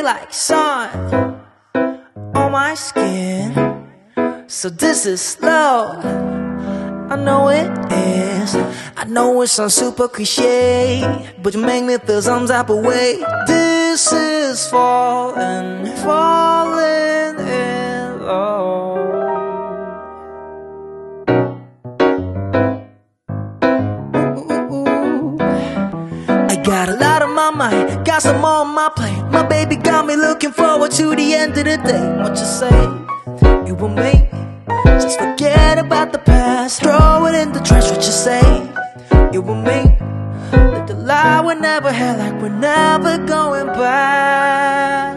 Feel like sun on my skin. So this is love, I know it is. I know it sounds super cliche, but you make me feel some type of way. This is falling, falling in love. I got a lot on my mind, got some more on my plate. My baby got me looking forward to the end of the day. What you say? You and me, just forget about the past, throw it in the trash. What you say? You and me, live the lie we never had, like we're never going back.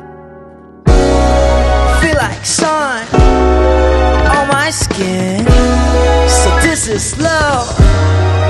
Feel like sun on my skin. So this is love,